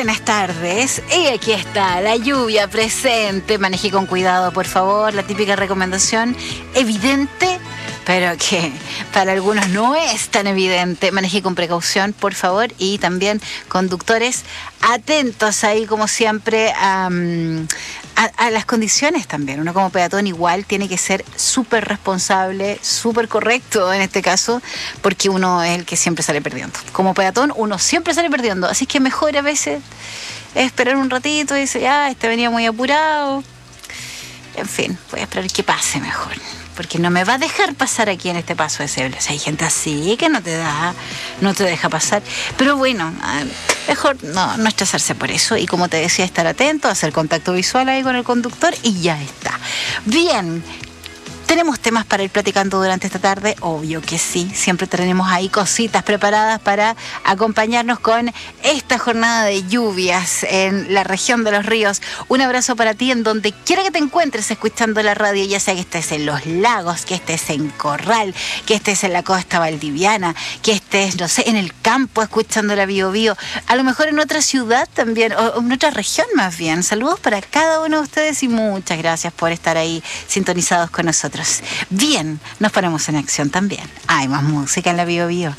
buenas tardes. Y aquí está la lluvia presente. Maneje con cuidado, por favor. La típica recomendación evidente, pero que para algunos no es tan evidente. Maneje con precaución, por favor. Y también conductores atentos ahí, como siempre, a las condiciones también. Uno como peatón igual tiene que ser súper responsable, súper correcto en este caso, porque uno es el que siempre sale perdiendo. Como peatón uno siempre sale perdiendo, así que mejor a veces esperar un ratito y decir, este venía muy apurado. En fin, voy a esperar que pase mejor, porque no me va a dejar pasar aquí en este paso de cebra. O sea, hay gente así que no te deja pasar. Pero bueno, mejor no estresarse por eso. Y como te decía, estar atento, hacer contacto visual ahí con el conductor y ya está. Bien. ¿Tenemos temas para ir platicando durante esta tarde? Obvio que sí, siempre tenemos ahí cositas preparadas para acompañarnos con esta jornada de lluvias en la región de Los Ríos. Un abrazo para ti en donde quiera que te encuentres escuchando la radio, ya sea que estés en Los Lagos, que estés en Corral, que estés en la costa valdiviana, que estés, no sé, en el campo escuchando la Bío Bío, a lo mejor en otra ciudad también, o en otra región más bien. Saludos para cada uno de ustedes y muchas gracias por estar ahí sintonizados con nosotros. Bien, nos ponemos en acción también. Hay más música en la Bío Bío.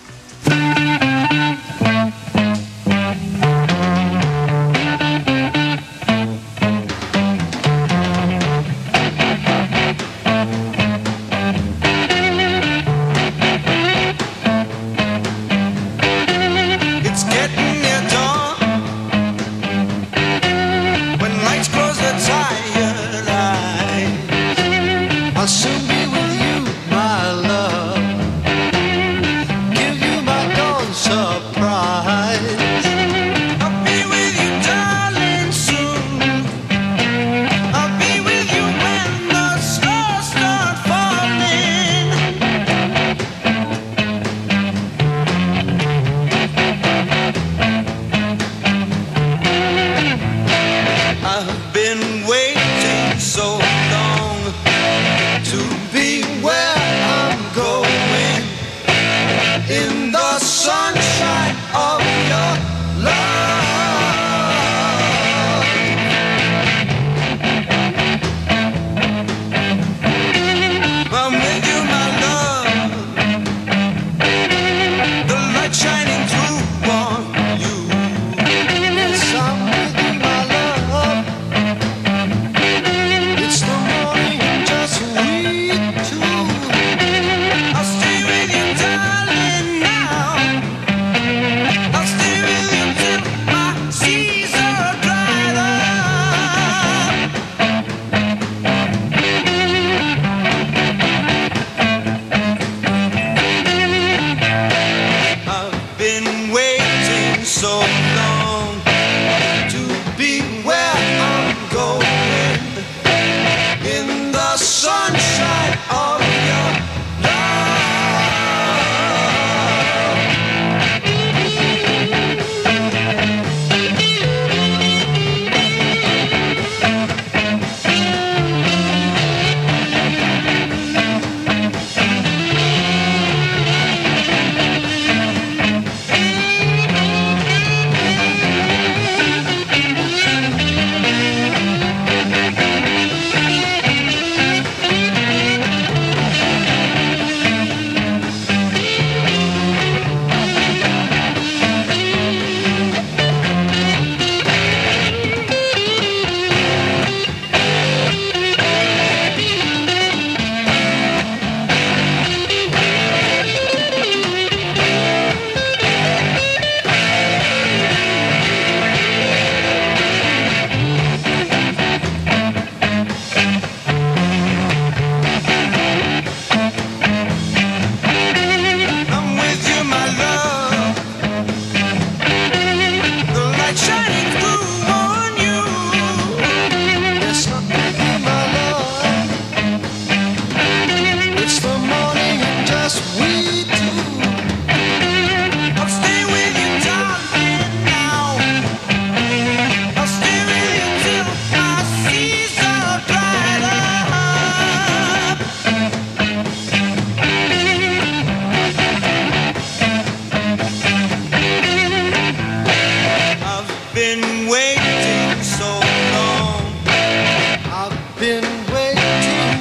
I'll soon be with you, my love. Give you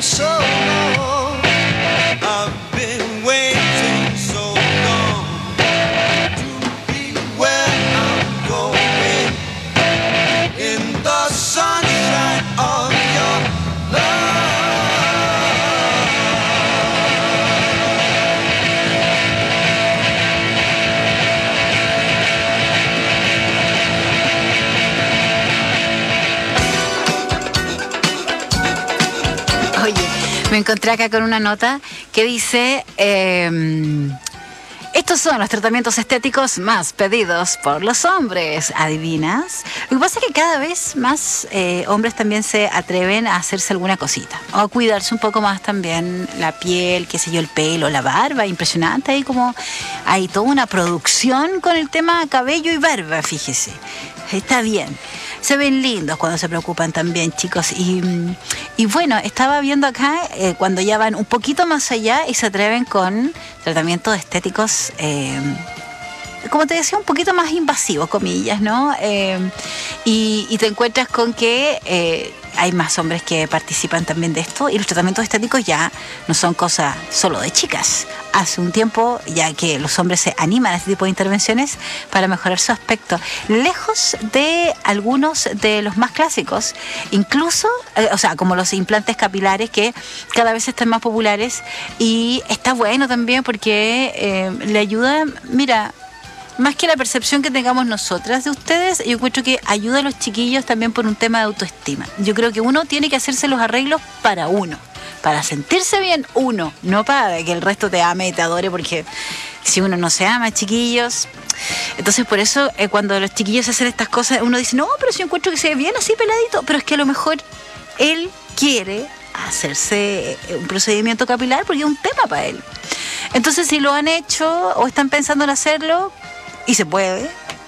so long. I've been waiting so long to be where I'm going in the sunshine of your love. Oye, me encontré acá con una nota que dice, estos son los tratamientos estéticos más pedidos por los hombres. ¿Adivinas? Lo que pasa es que cada vez más hombres también se atreven a hacerse alguna cosita. O a cuidarse un poco más también la piel, qué sé yo, el pelo, la barba. Impresionante. Ahí como hay toda una producción con el tema cabello y barba, fíjese. Está bien. Se ven lindos cuando se preocupan también, chicos. Y bueno, estaba viendo acá cuando ya van un poquito más allá y se atreven con tratamientos estéticos, como te decía, un poquito más invasivos, comillas, ¿no? Y te encuentras con que hay más hombres que participan también de esto, y los tratamientos estéticos ya no son cosa solo de chicas. Hace un tiempo ya que los hombres se animan a este tipo de intervenciones para mejorar su aspecto, lejos de algunos de los más clásicos, incluso, o sea, como los implantes capilares, que cada vez están más populares, y está bueno también porque le ayuda, mira, más que la percepción que tengamos nosotras de ustedes, yo encuentro que ayuda a los chiquillos también por un tema de autoestima. Yo creo que uno tiene que hacerse los arreglos para uno, para sentirse bien uno, no para que el resto te ame y te adore, porque si uno no se ama, chiquillos. Entonces por eso cuando los chiquillos hacen estas cosas, uno dice, no, pero si yo encuentro que se ve bien así peladito, pero es que a lo mejor él quiere hacerse un procedimiento capilar porque es un tema para él. Entonces si lo han hecho o están pensando en hacerlo, y se puede,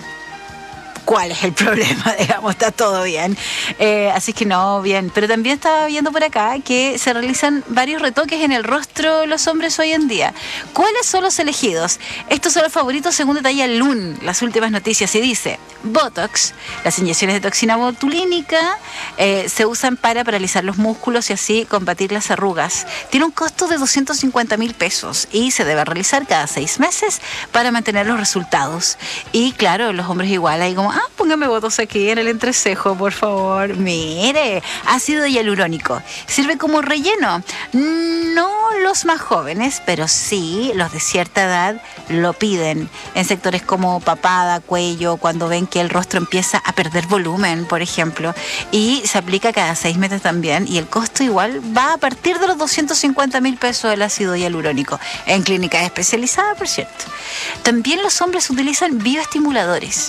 ¿cuál es el problema? Digamos, está todo bien. Así que no, bien. Pero también estaba viendo por acá que se realizan varios retoques en el rostro los hombres hoy en día. ¿Cuáles son los elegidos? Estos son los favoritos según detalla LUN, las últimas noticias, y dice: Botox, las inyecciones de toxina botulínica se usan para paralizar los músculos y así combatir las arrugas. Tiene un costo de 250.000 pesos y se debe realizar cada 6 meses para mantener los resultados. Y claro, los hombres igual, ahí como, póngame Botox aquí en el entrecejo, por favor. Mire, ácido hialurónico. Sirve como relleno. No los más jóvenes, pero sí los de cierta edad lo piden. En sectores como papada, cuello, cuando ven que el rostro empieza a perder volumen, por ejemplo. Y se aplica cada 6 meses también. Y el costo igual va a partir de los 250.000 pesos del ácido hialurónico. En clínicas especializadas, por cierto. También los hombres utilizan bioestimuladores.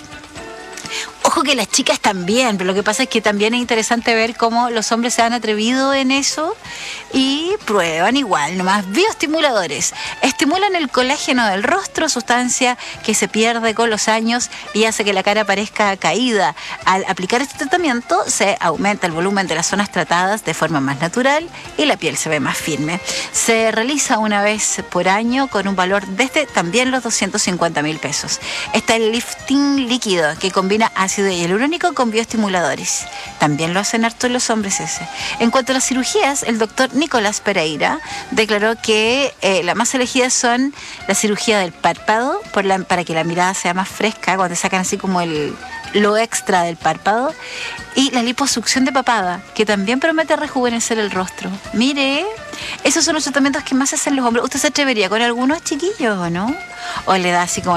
Ojo que las chicas también, pero lo que pasa es que también es interesante ver cómo los hombres se han atrevido en eso y prueban igual, nomás bioestimuladores. Estimulan el colágeno del rostro, sustancia que se pierde con los años y hace que la cara parezca caída. Al aplicar este tratamiento se aumenta el volumen de las zonas tratadas de forma más natural y la piel se ve más firme. Se realiza una vez por año con un valor desde también los 250.000 pesos. Está el lifting líquido que combina ácido hialurónico con bioestimuladores. También lo hacen harto los hombres ese. En cuanto a las cirugías, el doctor Nicolás Pereira declaró que las más elegidas son la cirugía del párpado para que la mirada sea más fresca, cuando te sacan así como lo extra del párpado, y la liposucción de papada, que también promete rejuvenecer el rostro. Mire, esos son los tratamientos que más hacen los hombres. ¿Usted se atrevería con algunos, chiquillos, o no? ¿O le da así como,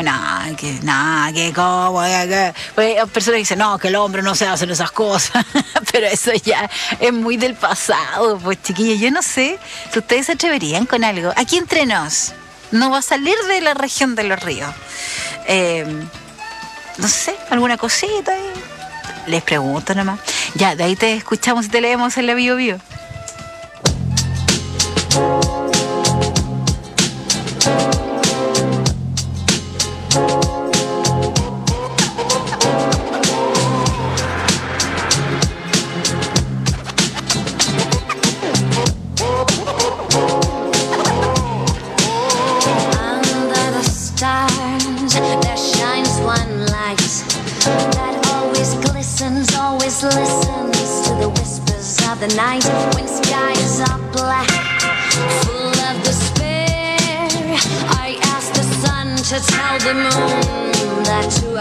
cómo? Pues hay personas que dicen, no, que el hombre no se hacen esas cosas. Pero eso ya es muy del pasado, pues, chiquillos. Yo no sé si ustedes se atreverían con algo. Aquí entre nos, no va a salir de la región de los ríos. No sé, alguna cosita ahí. Les pregunto nomás. Ya, de ahí te escuchamos y te leemos en la Bio Bio. Listens to the whispers of the night when skies are black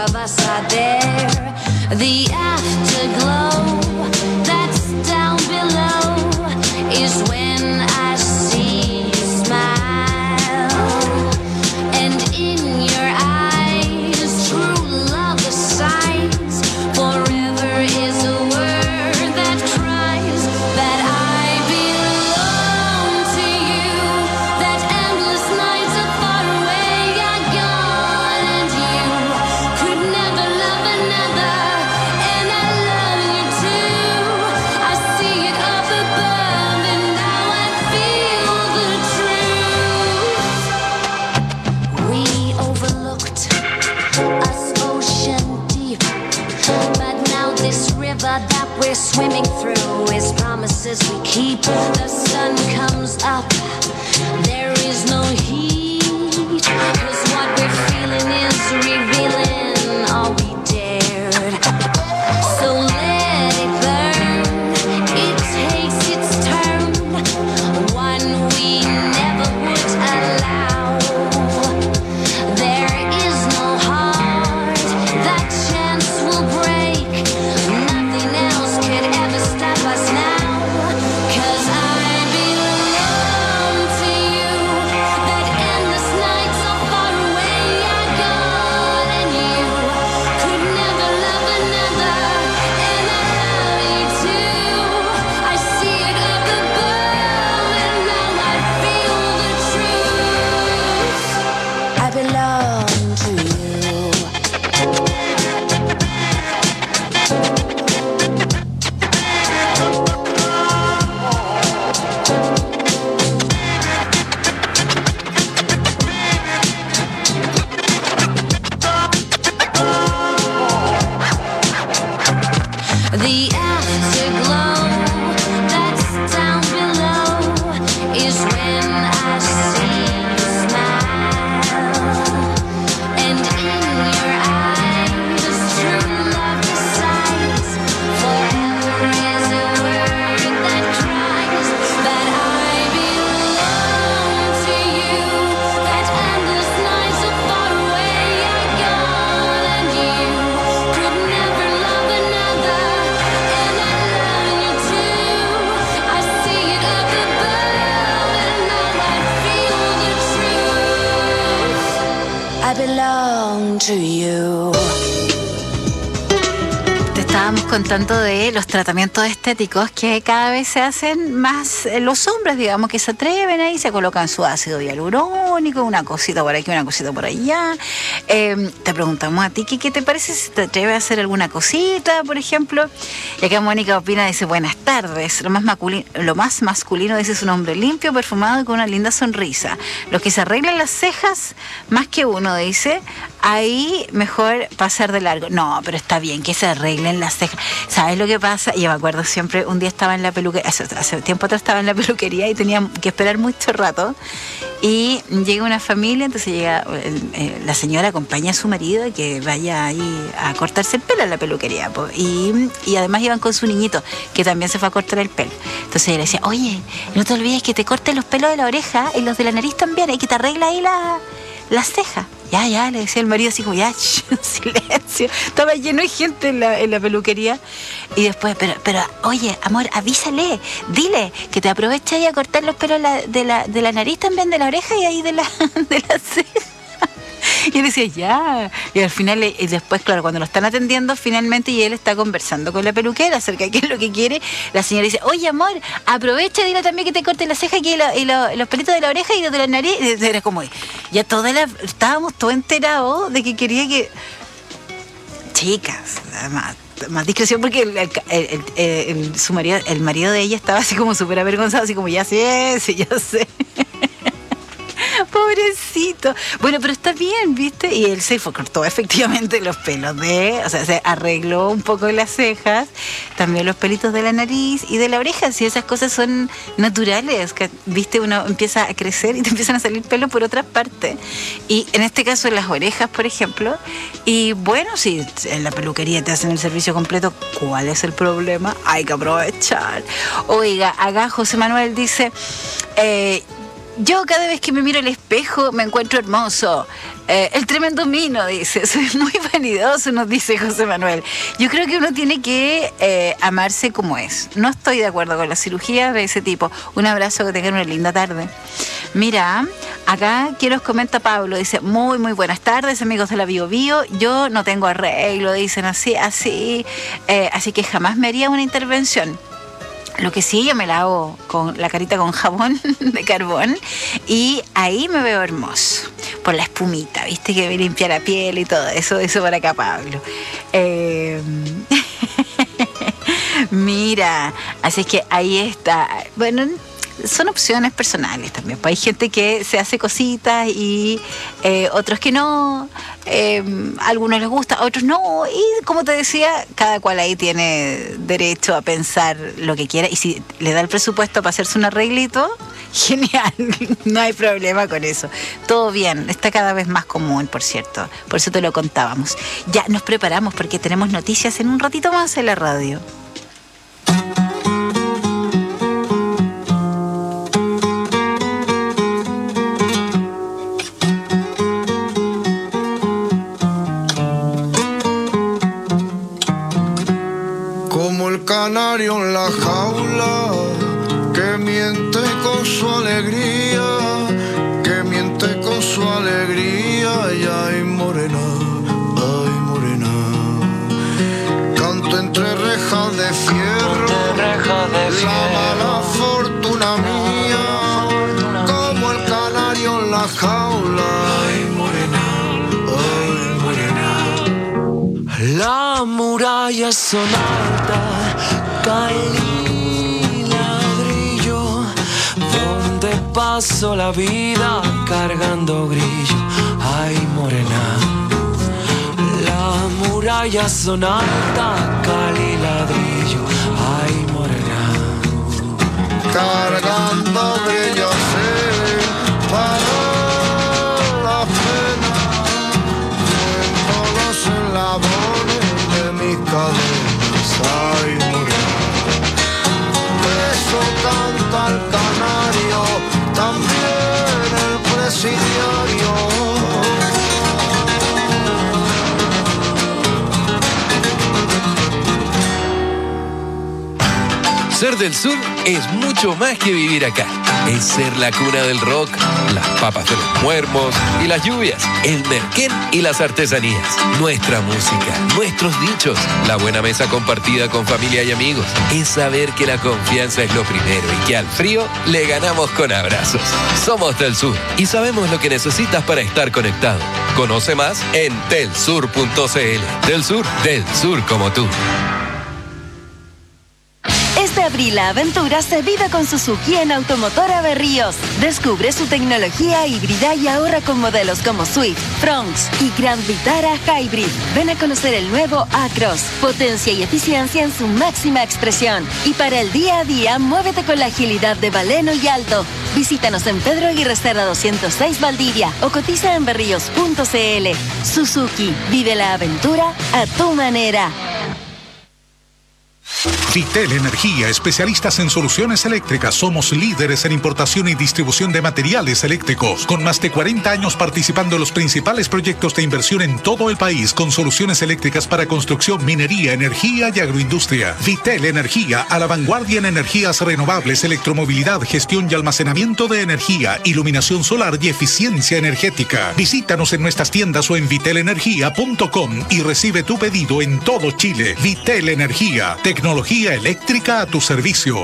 of us are there. The afterglow that's down below is when I see you smile. And in your eyes, true love is signs. Forever is a word that cries that I belong to you. That endless nights are far away are gone, and you could never love another. And I love you too. I see it up above, and now I feel the truth. We overlooked us ocean deep, but now this river that we're swimming through is promises we keep. The sun comes up, there is no heat, 'cause what we're feeling is revealing all we dared. So let it burn, it takes its turn, one we never would allow. There is no heart that chance will break. Nothing else could ever stop us now. 'Cause I belong to you. That endless nights are far away are gone, and you could never love another. And I love you too. I see it up above, and now I feel the truth. I belong to you. The afterglow that's down below is when I see you smile. And in your eyes, true love decides. Forever is a word that cries that I belong to you. That endless nights are far away are gone, and you could never love another. And I love you too. I see it up above, and now I feel the truth. I belong to you. Te estábamos contando de los tratamientos estéticos que cada vez se hacen más los hombres, digamos, que se atreven ahí, se colocan su ácido hialurónico, una cosita por aquí, una cosita por allá. Te preguntamos a ti, ¿qué te parece si te atreves a hacer alguna cosita, por ejemplo? Y acá Mónica opina, dice, buenas tardes. Lo más masculino, dice, es un hombre limpio, perfumado y con una linda sonrisa. Los que se arreglan las cejas, más que uno, dice, ahí mejor pasar de largo. No, pero está bien que se arreglen las cejas. ¿Sabes lo que pasa? Yo me acuerdo siempre, un día estaba en la peluquería, hace tiempo atrás estaba en la peluquería y tenía que esperar mucho rato. Y llega una familia, entonces llega la señora, acompaña a su marido que vaya ahí a cortarse el pelo en la peluquería, po. Y además iban con su niñito que también se fue a cortar el pelo. Entonces ella le decía, oye, no te olvides que te cortes los pelos de la oreja y los de la nariz también, y que te arregla ahí las cejas. Ya, le decía el marido así como, ya, silencio. Estaba lleno de gente en la peluquería. Y después, pero, oye, amor, avísale, dile que te aprovecha ahí a cortar los pelos de la nariz también, de la oreja y ahí de la ceja. Y él decía, ya. Y al final, y después, claro, cuando lo están atendiendo finalmente y él está conversando con la peluquera acerca de qué es lo que quiere, la señora dice, oye, amor, aprovecha, dile también que te corte la ceja aquí y los pelitos de la oreja y los de la nariz. Y era como, ya estábamos todos enterados de que quería que... Chicas, más discreción, porque el marido de ella estaba así como súper avergonzado, así como, ya sé. Pobrecito. Bueno, pero está bien, ¿viste? Y él se cortó efectivamente los pelos se arregló un poco las cejas, también los pelitos de la nariz y de la oreja. Si esas cosas son naturales, que, ¿viste? Uno empieza a crecer y te empiezan a salir pelos por otras partes. Y en este caso en las orejas, por ejemplo. Y bueno, si en la peluquería te hacen el servicio completo, ¿cuál es el problema? Hay que aprovechar. Oiga, acá José Manuel dice... Yo cada vez que me miro al espejo me encuentro hermoso. El tremendo mino, dice. Soy muy vanidoso, nos dice José Manuel. Yo creo que uno tiene que amarse como es. No estoy de acuerdo con las cirugías de ese tipo. Un abrazo, que tengan una linda tarde. Mira, acá quién nos comenta Pablo. Dice, muy buenas tardes, amigos de la Bio Bio. Yo no tengo arreglo, dicen así que jamás me haría una intervención. Lo que sí, yo me lavo con la carita con jabón de carbón y ahí me veo hermoso. Por la espumita, ¿viste? Que me limpia la piel y todo eso para acá, Pablo. Mira, así es que ahí está. Bueno, son opciones personales también. Pues hay gente que se hace cositas y otros que no. Algunos les gusta, otros no. Y como te decía, cada cual ahí tiene derecho a pensar lo que quiera. Y si le da el presupuesto para hacerse un arreglito, genial. No hay problema con eso. Todo bien. Está cada vez más común, por cierto. Por eso te lo contábamos. Ya nos preparamos porque tenemos noticias en un ratito más en la radio. Canario en la jaula, que miente con su alegría, que miente con su alegría, y ay morena, canto entre rejas de fierro, la mala fortuna mía, como el canario en la jaula, ay morena, la muralla son alta, caí ladrillo, donde paso la vida cargando grillo. Ay, morena, la muralla son alta, caí ladrillo. Ay, morena, cargando grillo, sí, para la pena, viendo los eslabones de mis cadenas. Ay, morena, eso canta el canario, también el presidiario. Ser del sur es mucho más que vivir acá. Es ser la cuna del rock, las papas de los muermos y las lluvias, el merquén y las artesanías, nuestra música, nuestros dichos, la buena mesa compartida con familia y amigos. Es saber que la confianza es lo primero y que al frío le ganamos con abrazos. Somos del sur y sabemos lo que necesitas para estar conectado. Conoce más en telsur.cl. Del sur como tú. Este abril la aventura se vive con Suzuki en Automotora Berríos. Descubre su tecnología híbrida y ahorra con modelos como Swift, Fronx y Grand Vitara Hybrid. Ven a conocer el nuevo Acros, potencia y eficiencia en su máxima expresión. Y para el día a día, muévete con la agilidad de Baleno y Alto. Visítanos en Pedro Aguirre Cerda 206 Valdivia o cotiza en berríos.cl. Suzuki, vive la aventura a tu manera. Vitel Energía, especialistas en soluciones eléctricas. Somos líderes en importación y distribución de materiales eléctricos. Con más de 40 años participando en los principales proyectos de inversión en todo el país, con soluciones eléctricas para construcción, minería, energía y agroindustria. Vitel Energía, a la vanguardia en energías renovables, electromovilidad, gestión y almacenamiento de energía, iluminación solar y eficiencia energética. Visítanos en nuestras tiendas o en vitelenergia.com y recibe tu pedido en todo Chile. Vitel Energía, tecnología eléctrica a tu servicio.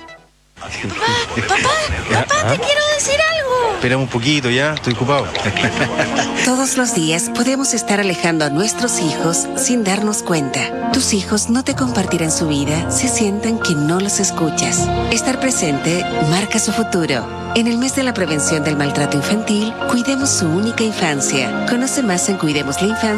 Papá, te quiero decir algo. Espera un poquito, ya, estoy ocupado. Todos los días podemos estar alejando a nuestros hijos sin darnos cuenta. Tus hijos no te compartirán su vida si sienten que no los escuchas. Estar presente marca su futuro. En el mes de la prevención del maltrato infantil, cuidemos su única infancia. Conoce más en Cuidemos la Infancia.